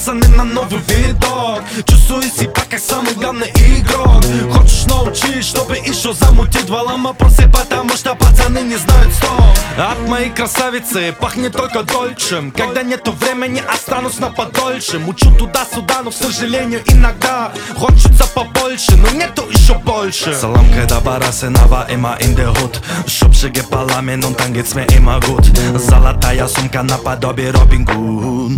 пацаны на новый видок. Чувствую себя как самый главный игрок. Хочешь научить, чтобы еще замутить валом опросы, потому что пацаны не знают стоп. От моей красавицы пахнет только дольчем. Когда нету времени, останусь на подольше. Мучу туда-сюда, но, к сожалению, иногда хочется побольше, но нету еще больше. Salam когда Барасенова immer in der Hut. Schubschige Parlament und dann geht's mir immer gut. Золотая сумка наподобие Робин Гуд.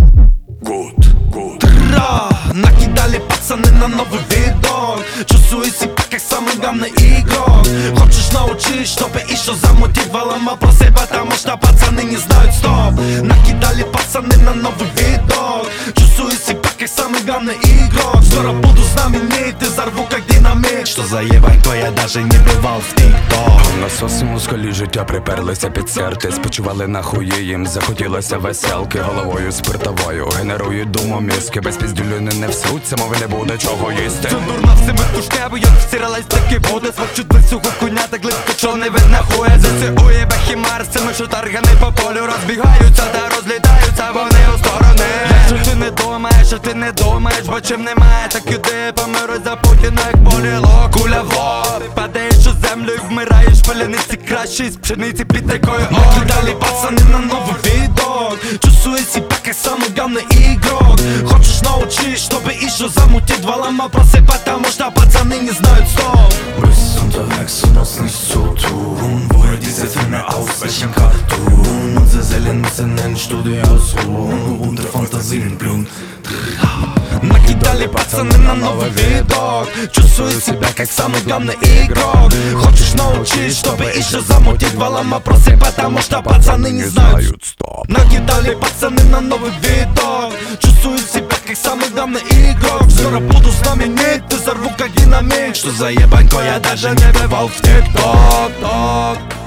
Накидали пацаны на новый видок. Чувствую себя как самый главный игрок. Хочешь научить, чтобы еще замутить валом опросы, потому что пацаны не знают стоп. Накидали пацаны на новый видок. Чувствую себя как самый главный игрок. Скоро буду знаменит и зарву как динамит. Що за єбанько, я даже не бывал в TikTok. Насоси мускулі життя приперлися під серце. Спочивали нахуї їм, захотілося веселки. Головою спиртовою генерують думомізки. Без піздюлю не всруться, мови не буде чого їсти. Це дурна всіми тушнебу, як всиралась, так і буде. Сварчуть без цього коня, так глибко, чо не видно хуя. ЗСУ бахімар з цими, що таргани по полю розбігаються та розлітаються вони у сторони. Якщо ти не думаєш, а ти не думаєш, бо чим немає, так іди помируй за Путіна, як боліло. Куля в лоб, падаєш у землю і вмираєш. Паляниці кращі з пшениці під такою. Накидали пацани на новий видок. Чувствую себя как самый главный игрок. Хочешь научить, чтобы еще замутить валом опросы, потому что пацаны не знают стоп. Bist unterwegs und hast nichts zu tun. Woher diese Filme, aus welchem Cartoon? Unsere Seelen müssen in Studie ausruhen, unsere Fantasien blühen. Накидали пацаны на новый видок. Чувствую себя как самый главный игрок. Хочешь научить, чтобы еще замутить валом опросы, потому что пацаны не знают стоп. Накидали пацаны на новый видок. Чувствую себя как самый главный игрок. Скоро буду знаменит и зарву как динамит. Что за ебанько, я даже не бывал в TikTok.